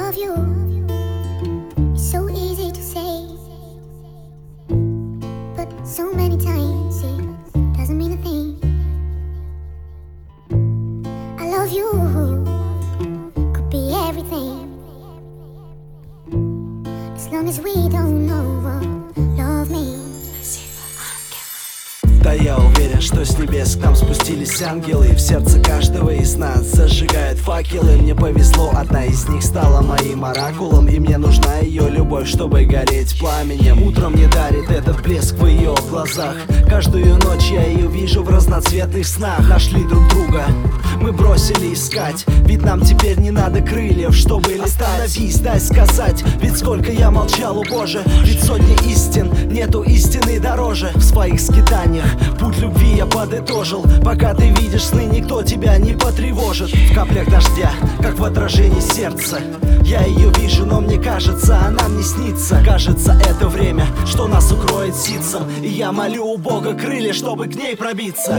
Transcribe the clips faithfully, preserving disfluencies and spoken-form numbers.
love you. It's so easy to say, but so many times it doesn't mean a thing. I love you could be everything, as long as we don't know what love means. Да, я уверен, что с небес к нам спустились ангелы, и в сердце каждого из нас зажигают факелы. Мне повезло, одна из них стала моим оракулом, и мне нужна ее любовь, чтобы гореть пламенем. Утром мне дарит этот блеск в ее глазах. Каждую ночь я ее вижу в разноцветных снах. Нашли друг друга, мы бросили искать, ведь нам теперь не надо крыльев, чтобы летать. Остановись, дай сказать, ведь сколько я молчал, о боже, ведь сотни истин, нету истины дороже. В своих скитаниях путь любви я подытожил. Пока ты видишь сны, никто тебя не потревожит. В каплях дождя, как в отражении сердца, я ее вижу, но мне кажется, она мне снится. Кажется, это время, что нас укроет ситцем, и я молю у Бога крылья, чтобы к ней пробиться.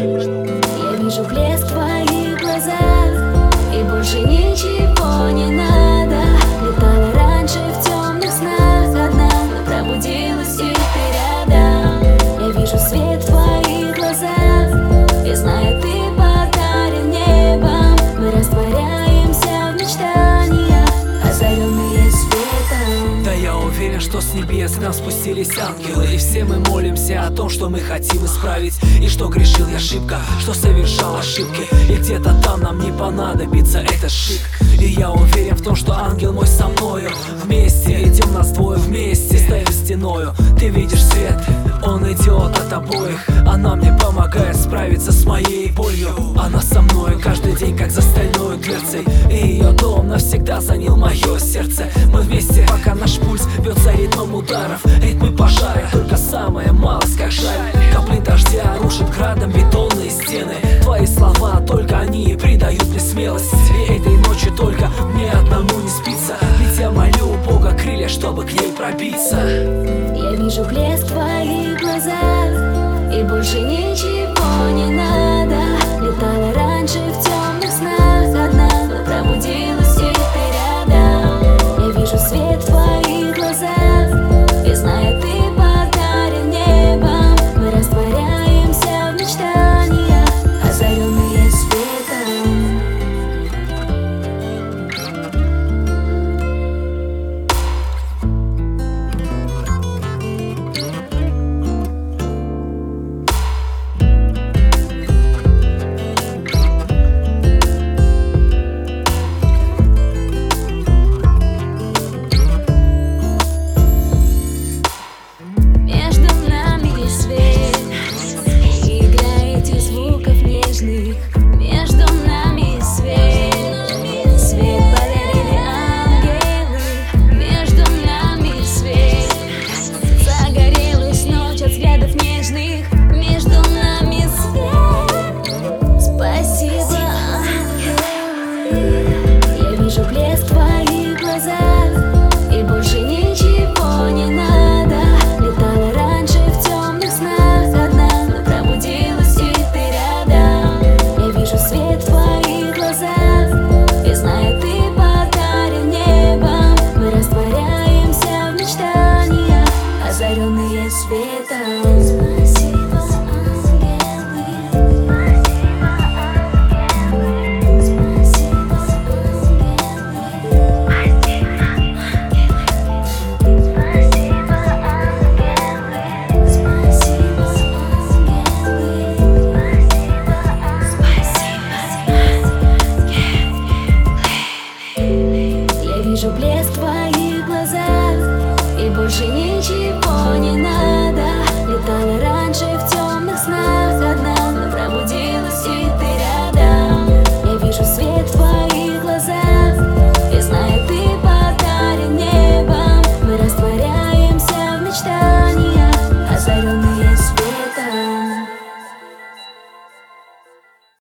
Я вижу блеск в твоих глазах, и больше ничего не надо. Летала раньше в темных снах одна, но пробудилась и ты рядом. Я вижу свет в твоих глазах, я знаю, ты подарен небом. Мы растворяемся в мечтаниях, озаренные светом. Да, я уверен, что с небес к нам спустились ангелы, и все мы молимся о том, что мы хотим исправить. И что грешил я шибко, что совершал ошибки, и где-то там нам не понадобится этот шик. И я уверен в том, что ангел мой со мною. Вместе идем нас двое, вместе стоим стеною. Ты видишь свет, он идет от обоих. Она мне помогает справиться с моей болью. Она со мной каждый день, как за стальной дверцей, и ее дом навсегда занял мое сердце. Мы вместе, пока наш пульс бьется ритмом ударов, ритмы пожара, только самая малость, как жаль. Капли дождя рушат градом бетонные стены. Твои слова, только они придают мне смелость. И этой ночью только мне одному не спится, ведь я молю у Бога крылья, чтобы к ней пробиться. Я вижу блеск в твоих глазах, и больше ничего не надо.